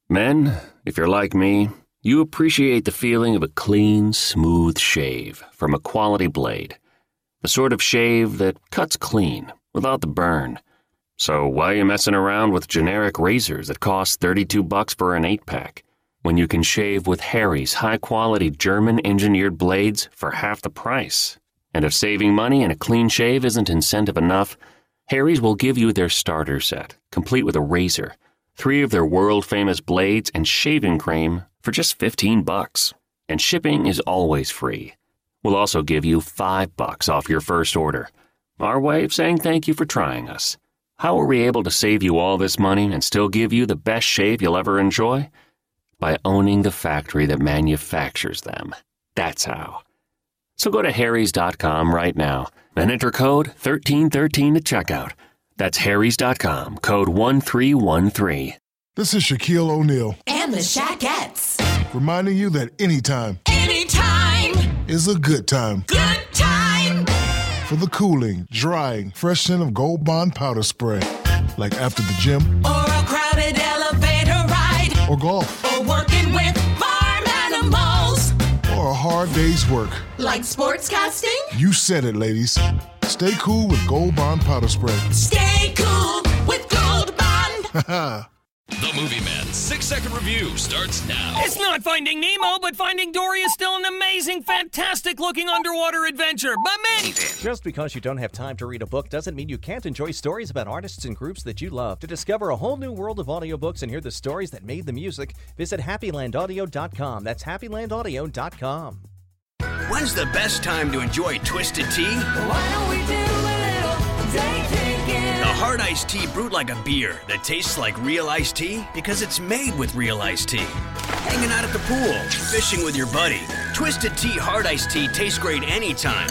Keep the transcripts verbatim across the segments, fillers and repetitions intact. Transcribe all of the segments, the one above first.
Men, if you're like me, you appreciate the feeling of a clean, smooth shave from a quality blade. The sort of shave that cuts clean, without the burn. So why are you messing around with generic razors that cost thirty-two bucks for an eight-pack, when you can shave with Harry's high-quality German-engineered blades for half the price? And if saving money and a clean shave isn't incentive enough, Harry's will give you their starter set, complete with a razor, three of their world-famous blades, and shaving cream for just fifteen bucks. And shipping is always free. We'll also give you five bucks off your first order. Our way of saying thank you for trying us. How are we able to save you all this money and still give you the best shave you'll ever enjoy? By owning the factory that manufactures them. That's how. So go to harrys dot com right now and enter code thirteen thirteen at checkout. That's harrys dot com, code one three one three. This is Shaquille O'Neal. And the Shaquettes. Reminding you that anytime. Anytime. Is a good time. Good time. For the cooling, drying, fresh scent of Gold Bond powder spray. Like after the gym. Or a crowded elevator ride. Or golf. Or working with farm animals. Or a hard day's work. Like sportscasting? You said it, ladies. Stay cool with Gold Bond powder spray. Stay cool with Gold Bond. Haha. The Movie Man's six-second review starts now. It's not Finding Nemo, but Finding Dory is still an amazing, fantastic-looking underwater adventure. Amazing! Just because you don't have time to read a book doesn't mean you can't enjoy stories about artists and groups that you love. To discover a whole new world of audiobooks and hear the stories that made the music, visit happy land audio dot com. That's happy land audio dot com. When's the best time to enjoy Twisted Tea? Why don't we do a little day drinking? A hard iced tea brewed like a beer that tastes like real iced tea because it's made with real iced tea. Hanging out at the pool, fishing with your buddy. Twisted Tea hard iced tea tastes great anytime.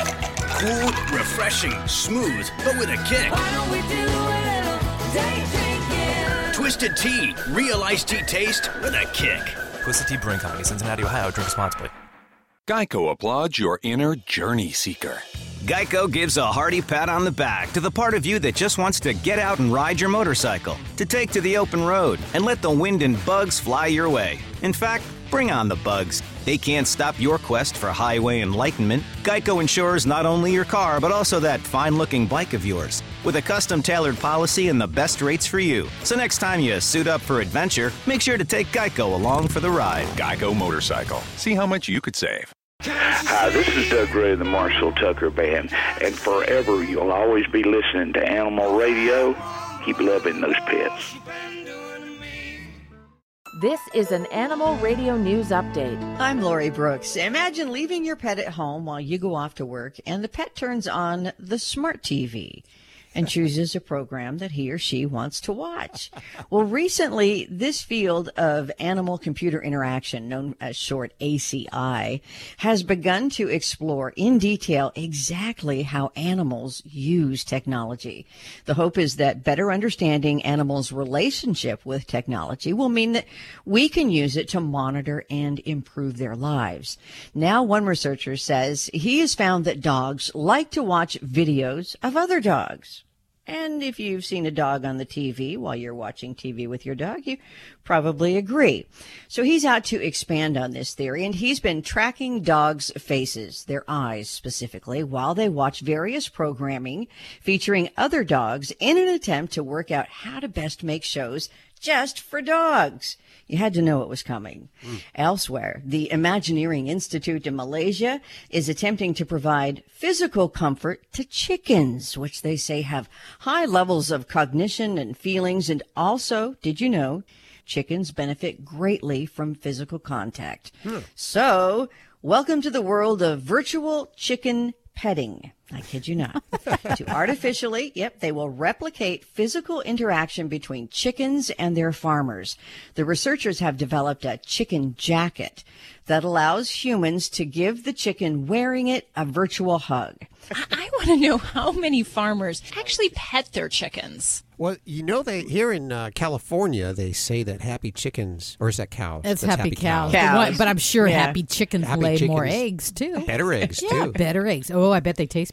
Cool, refreshing, smooth, but with a kick. Why don't we do a little day drinking? Twisted Tea, real iced tea taste with a kick. Twisted Tea Brewing Company, Cincinnati, Ohio. Drink responsibly. Geico applauds your inner journey seeker. Geico gives a hearty pat on the back to the part of you that just wants to get out and ride your motorcycle, to take to the open road, and let the wind and bugs fly your way. In fact, bring on the bugs. They can't stop your quest for highway enlightenment. Geico insures not only your car, but also that fine-looking bike of yours, with a custom-tailored policy and the best rates for you. So next time you suit up for adventure, make sure to take Geico along for the ride. Geico Motorcycle. See how much you could save. Hi, this is Doug Gray of the Marshall Tucker Band, and forever you'll always be listening to Animal Radio. Keep loving those pets. This is an Animal Radio News Update. I'm Lori Brooks. Imagine leaving your pet at home while you go off to work, and the pet turns on the smart T V and chooses a program that he or she wants to watch. Well, recently, this field of animal-computer interaction, known as short A C I, has begun to explore in detail exactly how animals use technology. The hope is that better understanding animals' relationship with technology will mean that we can use it to monitor and improve their lives. Now, one researcher says he has found that dogs like to watch videos of other dogs. And if you've seen a dog on the T V while you're watching T V with your dog, you probably agree. So he's out to expand on this theory, and he's been tracking dogs' faces, their eyes specifically, while they watch various programming featuring other dogs in an attempt to work out how to best make shows just for dogs. You had to know it was coming. Mm. Elsewhere, the Imagineering Institute in Malaysia is attempting to provide physical comfort to chickens, which they say have high levels of cognition and feelings. And also, did you know, chickens benefit greatly from physical contact. Mm. So, welcome to the world of virtual chicken petting. I kid you not. To artificially, yep, they will replicate physical interaction between chickens and their farmers. The researchers have developed a chicken jacket that allows humans to give the chicken wearing it a virtual hug. I, I want to know how many farmers actually pet their chickens. Well, you know, they here in uh, California, they say that happy chickens, or is that cow? It's That's happy, happy cows. cows. cows. But I'm sure Yeah. happy chickens Happy lay chickens. more eggs, too. Better eggs, yeah, too. better eggs. Oh, I bet they taste better.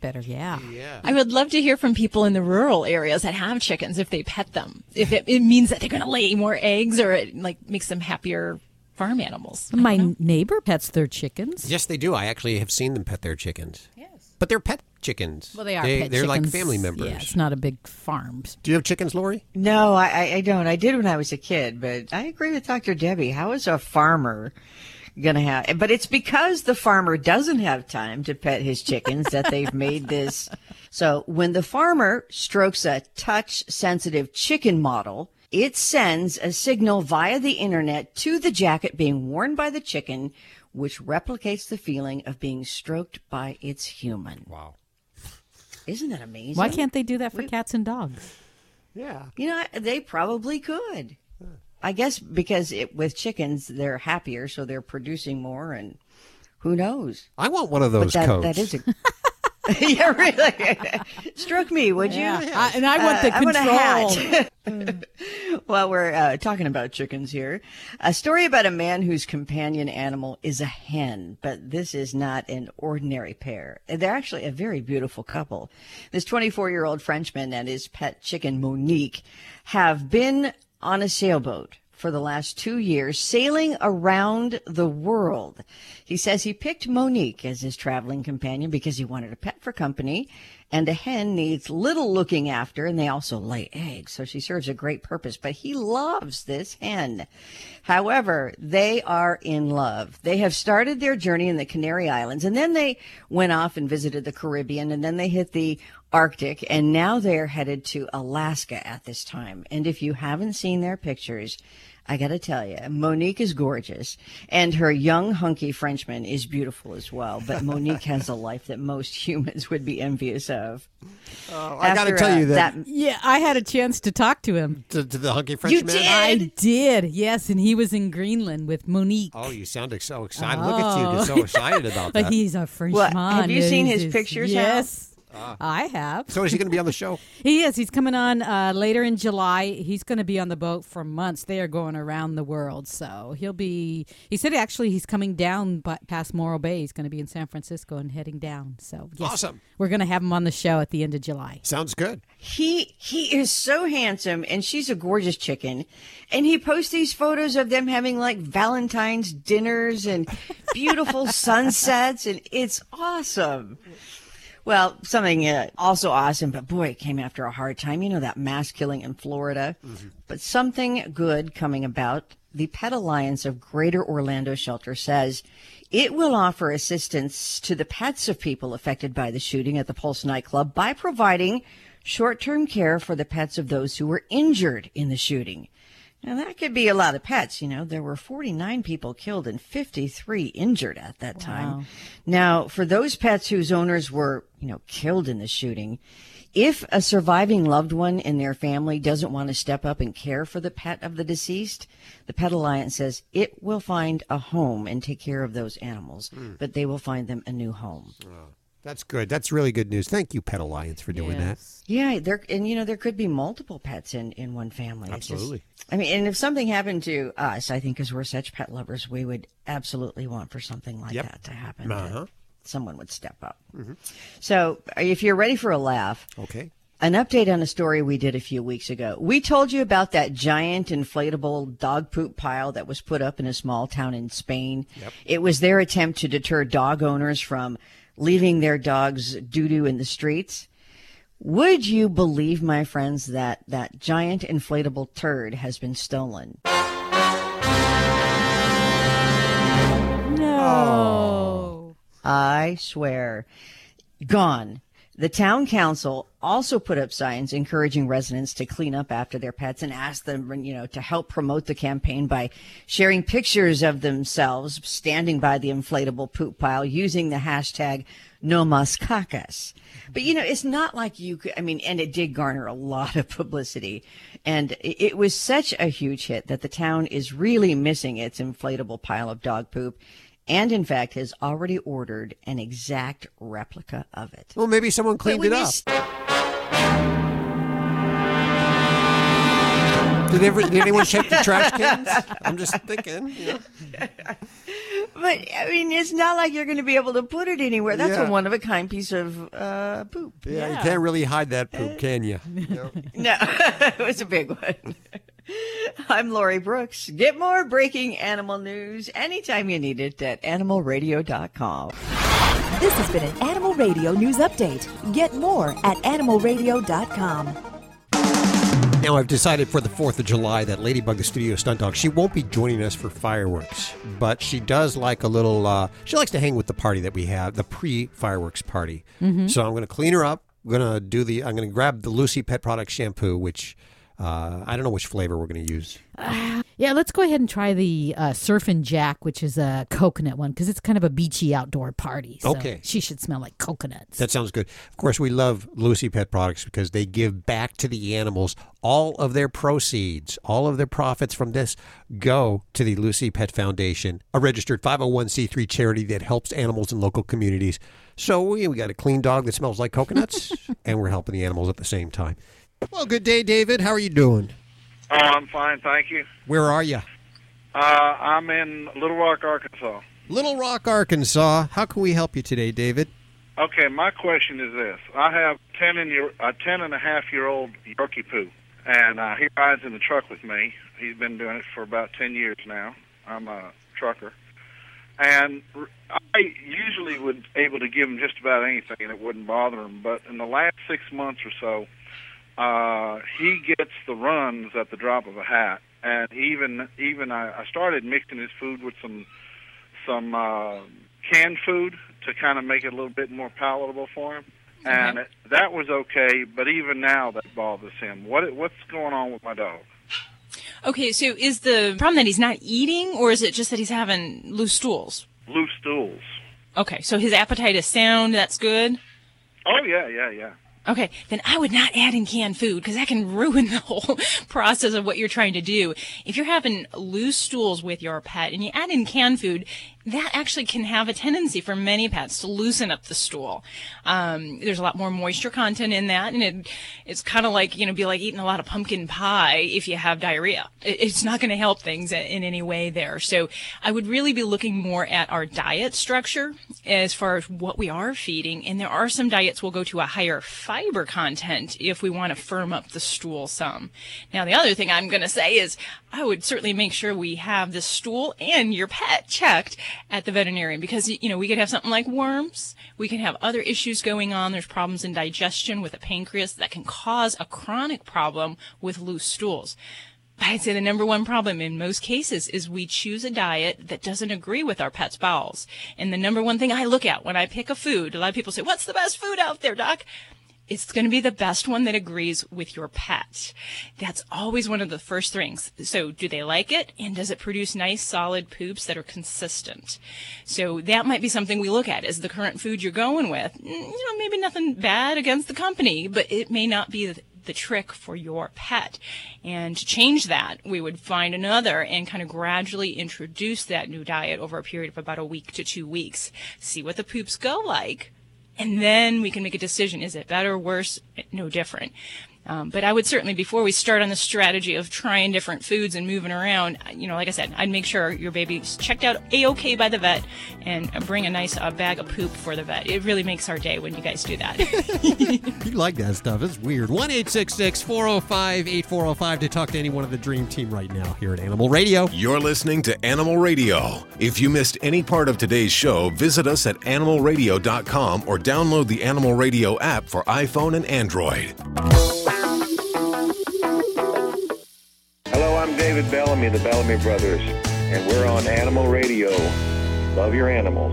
better. Yeah. Yeah. I would love to hear from people in the rural areas that have chickens if they pet them. If it, it means that they're going to lay more eggs or it like makes them happier farm animals. My neighbor pets their chickens. Yes, they do. I actually have seen them pet their chickens. Yes. But they're pet chickens. Well, they are they, pet They're chickens. like family members. Yeah, it's not a big farm. Do you have chickens, Lori? No, I, I don't. I did when I was a kid, but I agree with Doctor Debbie. How is a farmer going to have? But it's because the farmer doesn't have time to pet his chickens that they've made this. So when the farmer strokes a touch-sensitive chicken model, it sends a signal via the internet to the jacket being worn by the chicken, which replicates the feeling of being stroked by its human. Wow. Isn't that amazing? Why can't they do that for cats and dogs? Yeah. You know, they probably could. I guess because it, with chickens, they're happier, so they're producing more, and who knows? I want one of those but that, coats. That is a... yeah, really. Stroke me, would you? Yeah. I, and I want the uh, control. I want a hat. Well, we're uh, talking about chickens here. A story about a man whose companion animal is a hen, but this is not an ordinary pair. They're actually a very beautiful couple. This twenty-four-year-old Frenchman and his pet chicken, Monique, have been on a sailboat for the last two years, sailing around the world. He says he picked Monique as his traveling companion because he wanted a pet for company, and a hen needs little looking after, and they also lay eggs, so she serves a great purpose. But he loves this hen. However, they are in love. They have started their journey in the Canary Islands, and then they went off and visited the Caribbean, and then they hit the Arctic, and now they're headed to Alaska at this time. And if you haven't seen their pictures, I got to tell you, Monique is gorgeous, and her young, hunky Frenchman is beautiful as well. But Monique has a life that most humans would be envious of. Oh, I got to tell uh, you that, that. Yeah, I had a chance to talk to him. To, to the hunky Frenchman? You did? I did, yes, and he was in Greenland with Monique. Oh, you sounded so excited. Look at you, you're so excited about that. But he's a Frenchman. What, have you seen his He's- pictures, Yes. Ah. I have. So is he going to be on the show? He is. He's coming on uh, later in July. He's going to be on the boat for months. They are going around the world. So he'll be, he said actually he's coming down by, past Morro Bay. He's going to be in San Francisco and heading down. So yes, Awesome. We're going to have him on the show at the end of July. Sounds good. He he is so handsome, and she's a gorgeous chicken. And he posts these photos of them having like Valentine's dinners and beautiful sunsets, and it's awesome. Well, something uh, also awesome, but boy, it came after a hard time. You know, that mass killing in Florida. Mm-hmm. But something good coming about. The Pet Alliance of Greater Orlando Shelter says it will offer assistance to the pets of people affected by the shooting at the Pulse nightclub by providing short-term care for the pets of those who were injured in the shooting. Now, that could be a lot of pets. You know, there were forty-nine people killed and fifty-three injured at that time. Wow. Now, for those pets whose owners were, you know, killed in the shooting, if a surviving loved one in their family doesn't want to step up and care for the pet of the deceased, the Pet Alliance says it will find a home and take care of those animals, mm. but they will find them a new home. Oh. That's good. That's really good news. Thank you, Pet Alliance, for doing Yes. that. Yeah, there and you know there could be multiple pets in, in one family. It's Absolutely. Just, I mean, and if something happened to us, I think because we're such pet lovers, we would absolutely want for something like Yep. that to happen. Uh-huh. That someone would step up. Mm-hmm. So, if you're ready for a laugh, Okay. an update on a story we did a few weeks ago. We told you about that giant inflatable dog poop pile that was put up in a small town in Spain. Yep. It was their attempt to deter dog owners from leaving their dogs doo-doo in the streets. Would you believe, my friends, that that giant inflatable turd has been stolen? No. I swear. Gone. The town council also put up signs encouraging residents to clean up after their pets and asked them, you know, to help promote the campaign by sharing pictures of themselves standing by the inflatable poop pile using the hashtag No Mas Cacas. But, you know, it's not like you could, I mean, and it did garner a lot of publicity. And it, it was such a huge hit that the town is really missing its inflatable pile of dog poop. And, in fact, has already ordered an exact replica of it. Well, maybe someone cleaned it up. Did, ever, did anyone check the trash cans? I'm just thinking. You know. But, I mean, it's not like you're going to be able to put it anywhere. That's Yeah. a one-of-a-kind piece of uh, poop. Yeah, you can't really hide that poop, can you? No. No, it was a big one. I'm Lori Brooks. Get more breaking animal news anytime you need it at animal radio dot com. This has been an Animal Radio News Update. Get more at animal radio dot com. Now, I've decided for the fourth of July that Ladybug, the studio stunt dog, she won't be joining us for fireworks, but she does like a little, uh, she likes to hang with the party that we have, the pre-fireworks party. Mhm. So I'm going to clean her up. I'm going to do the, I'm going to grab the Lucy Pet Products shampoo, which uh, I don't know which flavor we're going to use. Uh, yeah, let's go ahead and try the uh, Surf and Jack, which is a coconut one, because it's kind of a beachy outdoor party. So Okay. she should smell like coconuts. That sounds good. Of course, we love Lucy Pet Products because they give back to the animals. All of their proceeds, all of their profits from this go to the Lucy Pet Foundation, a registered five oh one c three charity that helps animals in local communities. So we, we got a clean dog that smells like coconuts, and we're helping the animals at the same time. Well, good day, David. How are you doing? Oh, I'm fine, thank you. Where are you? Uh, I'm in Little Rock, Arkansas. Little Rock, Arkansas. How can we help you today, David? Okay, my question is this. I have ten and year, a ten and a half year old Yorkie Poo, and uh, he rides in the truck with me. He's been doing it for about ten years now. I'm a trucker. And I usually would able to give him just about anything and it wouldn't bother him. But in the last six months or so, uh, he gets the runs at the drop of a hat. And even even I, I started mixing his food with some some uh, canned food to kind of make it a little bit more palatable for him. And it, that was okay, but even now that bothers him. What what's going on with my dog? Okay, so is the problem that he's not eating, or is it just that he's having loose stools? Loose stools. Okay, so his appetite is sound. That's good. Oh yeah, yeah, yeah. Okay, then I would not add in canned food because that can ruin the whole process of what you're trying to do. If you're having loose stools with your pet and you add in canned food, that actually can have a tendency for many pets to loosen up the stool. Um, there's a lot more moisture content in that, and it, it's kind of like, you know, be like eating a lot of pumpkin pie if you have diarrhea. It, it's not going to help things in any way there. So I would really be looking more at our diet structure as far as what we are feeding, and there are some diets will go to a higher fiber content if we want to firm up the stool some. Now, the other thing I'm going to say is I would certainly make sure we have the stool and your pet checked at the veterinarian, because, you know, we could have something like worms. We can have other issues going on. There's problems in digestion with the pancreas that can cause a chronic problem with loose stools. But I'd say the number one problem in most cases is we choose a diet that doesn't agree with our pet's bowels. And the number one thing I look at when I pick a food, a lot of people say, what's the best food out there, Doc? It's going to be the best one that agrees with your pet. That's always one of the first things. So do they like it? And does it produce nice, solid poops that are consistent? So that might be something we look at. Is the current food you're going with, you know, maybe nothing bad against the company, but it may not be the, the trick for your pet. And to change that, we would find another and kind of gradually introduce that new diet over a period of about a week to two weeks. See what the poops go like. And then we can make a decision. Is it better, worse, no different? Um, but I would certainly, before we start on the strategy of trying different foods and moving around, you know, like I said, I'd make sure your baby's checked out A-OK by the vet and bring a nice uh, bag of poop for the vet. It really makes our day when you guys do that. You like that stuff. It's weird. one eight six six, four oh five, eight four oh five to talk to anyone of the Dream Team right now here at Animal Radio. You're listening to Animal Radio. If you missed any part of today's show, visit us at animal radio dot com or download the Animal Radio app for iPhone and Android. Hello, I'm David Bellamy, the Bellamy Brothers, and we're on Animal Radio. Love your animals.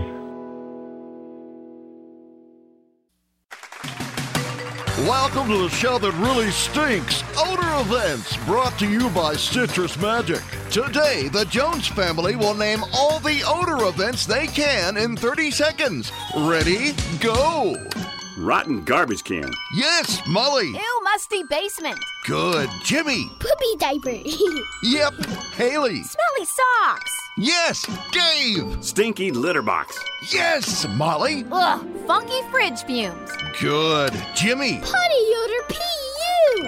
Welcome to the show that really stinks. Odor Events, brought to you by Citrus Magic. Today, the Jones family will name all the odor events they can in thirty seconds. Ready? Go! Rotten garbage can. Yes, Molly. Ew, musty basement. Good. Jimmy. Poopy diaper. Yep. Haley. Smelly socks. Yes, Dave. Stinky litter box. Yes, Molly. Ugh, funky fridge fumes. Good. Jimmy. Potty odor P U.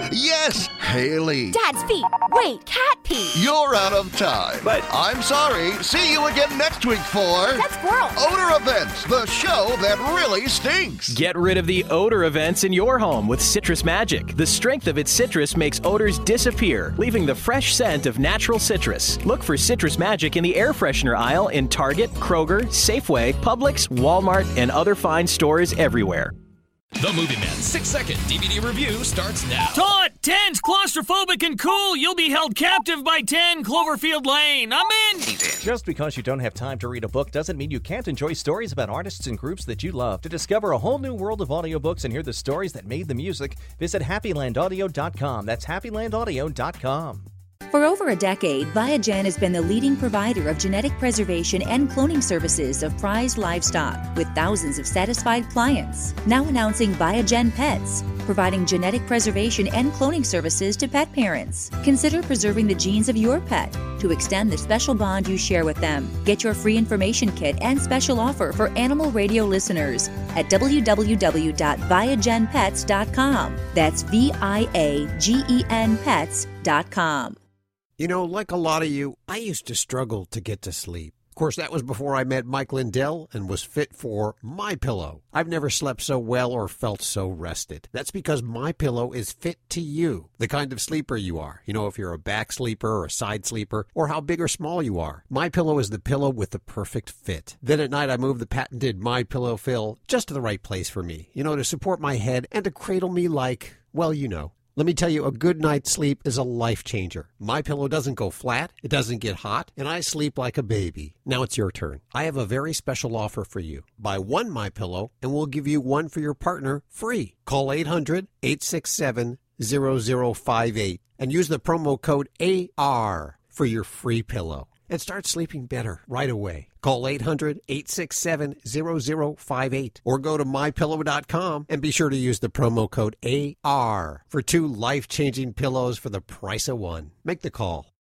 Yes, Haley. Dad's feet. Wait, cat pee. You're out of time. But I'm sorry. See you again next week for That's squirrel. Odor Events, the show that really stinks. Get rid of the odor events in your home with Citrus Magic. The strength of its citrus makes odors disappear, leaving the fresh scent of natural citrus. Look for Citrus Magic in the air freshener aisle in Target, Kroger, Safeway, Publix, Walmart, and other fine stores everywhere. The Movie Man six-second D V D review starts now. Taut, tense, claustrophobic, and cool. You'll be held captive by ten Cloverfield Lane. I'm in. Just because you don't have time to read a book doesn't mean you can't enjoy stories about artists and groups that you love. To discover a whole new world of audiobooks and hear the stories that made the music, visit happy land audio dot com. That's happy land audio dot com. For over a decade, Biogen has been the leading provider of genetic preservation and cloning services of prized livestock, with thousands of satisfied clients. Now announcing Biogen Pets, providing genetic preservation and cloning services to pet parents. Consider preserving the genes of your pet to extend the special bond you share with them. Get your free information kit and special offer for Animal Radio listeners at w w w dot biogen pets dot com. That's V I A G E N pets dot com. You know, like a lot of you, I used to struggle to get to sleep. Of course, that was before I met Mike Lindell and was fit for MyPillow. I've never slept so well or felt so rested. That's because MyPillow is fit to you, the kind of sleeper you are. You know, if you're a back sleeper or a side sleeper, or how big or small you are. MyPillow is the pillow with the perfect fit. Then at night, I move the patented MyPillow fill just to the right place for me, you know, to support my head and to cradle me like, well, you know. Let me tell you, a good night's sleep is a life changer. MyPillow doesn't go flat, it doesn't get hot, and I sleep like a baby. Now it's your turn. I have a very special offer for you. Buy one MyPillow, and we'll give you one for your partner free. Call eight hundred, eight six seven, zero zero five eight and use the promo code A R for your free pillow. And start sleeping better right away. Call eight hundred, eight six seven, zero zero five eight or go to my pillow dot com and be sure to use the promo code A R for two life-changing pillows for the price of one. Make the call.